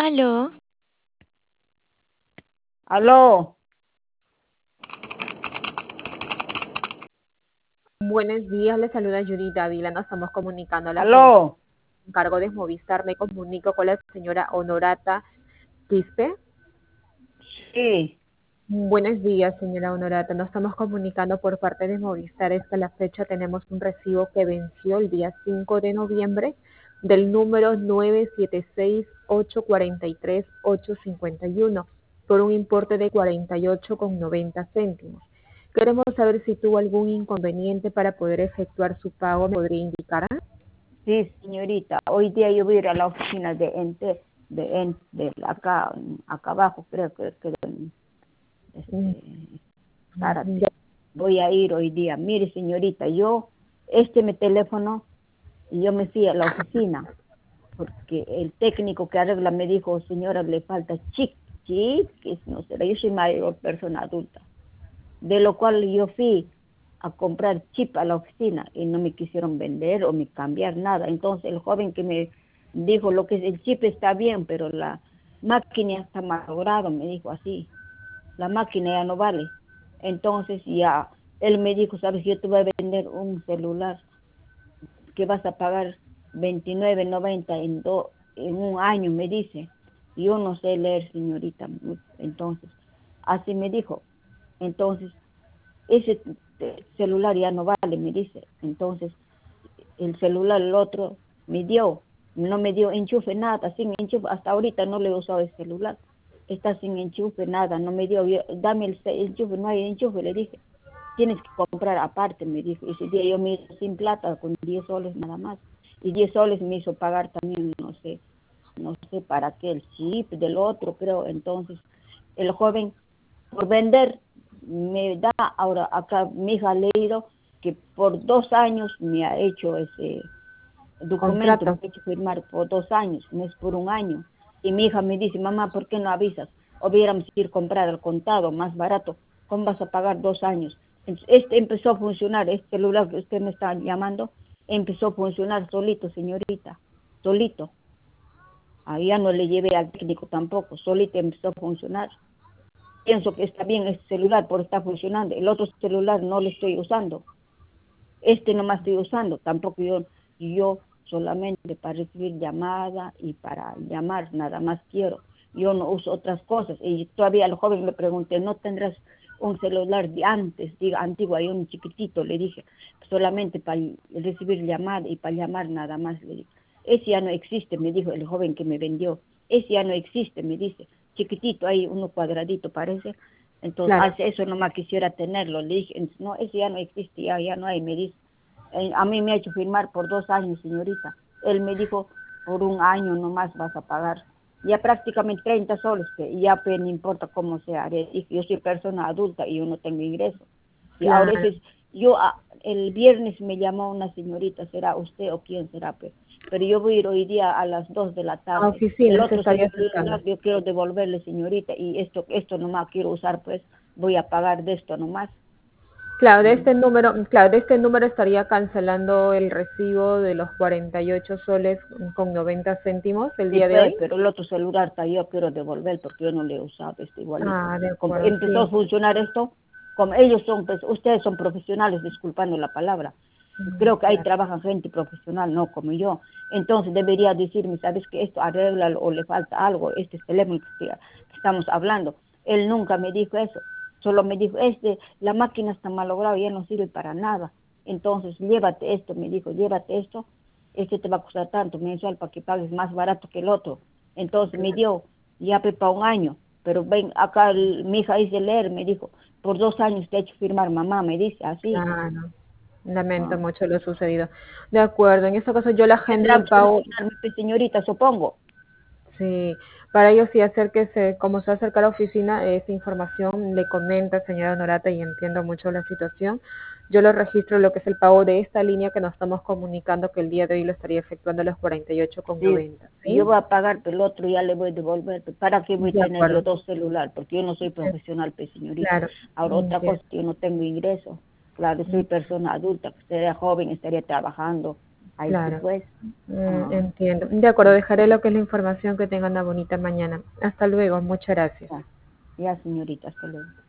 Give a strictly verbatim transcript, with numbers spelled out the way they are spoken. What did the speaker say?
Aló, Aló, Buenos días, le saluda Yuri Dávila. Nos estamos comunicando a la agencia aló, en cargo de Movistar. Me comunico con la señora Honorata Quispe. sí, Buenos días, señora Honorata. Nos estamos comunicando por parte de Movistar. Es que a la fecha tenemos un recibo que venció el día cinco de noviembre del número nueve siete seis ocho cuatro tres ocho cinco uno por un importe de cuarenta y ocho con noventa céntimos. Queremos saber si tuvo algún inconveniente para poder efectuar su pago. ¿Me podría indicar? sí, señorita. Hoy día yo voy a ir a la oficina de Ente, de Ente, de acá, acá abajo, creo que, que Mm, este, Zárate. ya. Voy a ir hoy día. Mire, señorita, yo, este mi teléfono, y yo me fui a la oficina, porque el técnico que arregla me dijo, señora, le falta chip, chip, que no será, yo soy mayor persona adulta. De lo cual yo fui a comprar chip a la oficina y no me quisieron vender o me cambiar nada. Entonces el joven que me dijo lo que es el chip está bien, pero la máquina está malograda, me dijo así, la máquina ya no vale. Entonces ya él me dijo, sabes, yo te voy a vender un celular que vas a pagar veintinueve noventa en, do, en un año, me dice. Yo no sé leer, señorita. Entonces, así me dijo. Entonces, ese celular ya no vale, me dice. Entonces, el celular, el otro, me dio, no me dio enchufe, nada, sin enchufe. Hasta ahorita no le he usado el celular. Está sin enchufe, nada, no me dio. Yo, dame el enchufe, no hay enchufe, le dije. Tienes que comprar aparte, me dijo. Ese día yo me hice sin plata, con diez soles nada más. Y diez soles me hizo pagar también, no sé, no sé para qué, el chip del otro, creo. Entonces, el joven, por vender, me da, ahora acá mi hija ha leído que por dos años me ha hecho ese documento, me Contrato. ha hecho firmar por dos años, no es por un año. Y mi hija me dice, mamá, ¿por qué no avisas? Hubiéramos ir a comprar al contado, más barato. ¿Cómo vas a pagar dos años? Entonces, este empezó a funcionar, este celular que usted me está llamando, empezó a funcionar solito, señorita, solito. Ahí ya no le llevé al técnico tampoco, solito empezó a funcionar. Pienso que está bien este celular por estar funcionando. El otro celular no lo estoy usando. Este no más estoy usando. Tampoco yo, yo solamente para recibir llamada y para llamar, nada más quiero. Yo no uso otras cosas. Y todavía al joven le pregunté, ¿no tendrás un celular de antes, diga antiguo, hay un chiquitito? Le dije, solamente para recibir llamada y para llamar nada más. Le dije, ese ya no existe, me dijo el joven que me vendió. Ese ya no existe, me dice. Chiquitito, hay uno cuadradito, parece. Entonces, Claro. hace eso nomás quisiera tenerlo. Le dije, no, ese ya no existe, ya, ya no hay, me dice. Eh, a mí me ha hecho firmar por dos años, señorita. Él me dijo, por un año nomás vas a pagar. Ya prácticamente treinta soles, que ya pues no importa cómo sea. Le dije, yo soy persona adulta y yo no tengo ingreso. Y ahora Claro. es, yo, ah, el viernes me llamó una señorita, ¿será usted o quién será? Pues? Pero yo voy a ir hoy día a las dos de la A tarde. El oficina se otro estaría acercando. celular yo quiero devolverle, señorita, y esto, esto nomás quiero usar, pues voy a pagar de esto nomás. Claro, de Mm. este número, claro, de este número estaría cancelando el recibo de los cuarenta y ocho soles con noventa céntimos el Sí, día de pues, hoy. pero el otro celular está yo quiero devolver porque yo no le he usado este igualito. Ah, de Como acuerdo, empezó sí. a funcionar esto, como ellos son, pues, ustedes son profesionales, disculpando la palabra. Mm, Creo que ahí claro. trabaja gente profesional, no como yo. Entonces debería decirme, ¿sabes que esto arregla o le falta algo? Este teléfono que, que estamos hablando. Él nunca me dijo eso. Solo me dijo, este, la máquina está malograda, ya no sirve para nada. Entonces, llévate esto, me dijo, llévate esto, este te va a costar tanto mensual para que pagues más barato que el otro. Entonces me dio, ya para un año, pero ven, acá el- mi hija dice leer, me dijo, por dos años te he hecho firmar, mamá, me dice así. Claro. Lamento Ah. mucho lo sucedido. De acuerdo, en este caso yo la agendo Tendrá el que pago. solucionarme, pues, señorita, supongo. Sí, para ello sí acérquese, como se acerca a la oficina, esa información le comenta, señora Honorata, y entiendo mucho la situación. Yo lo registro lo que es el pago de esta línea que nos estamos comunicando que el día de hoy lo estaría efectuando a los cuarenta y ocho con Sí, noventa, yo ¿sí? voy a pagar, pero el otro ya le voy a devolver. Pues, ¿para qué voy a De tener yo acuerdo. dos celulares? Porque yo no soy Eh, profesional, pues, señorita. Claro, Ahora, otra cosa, entiendo. que yo no tengo ingreso. Claro, soy persona adulta, que sería joven, estaría trabajando. Ahí sí claro. pues. Mm, Ah, entiendo. De acuerdo, dejaré lo que es la información. Que tengan una bonita mañana. Hasta luego, muchas gracias. ya, ya señorita, hasta luego.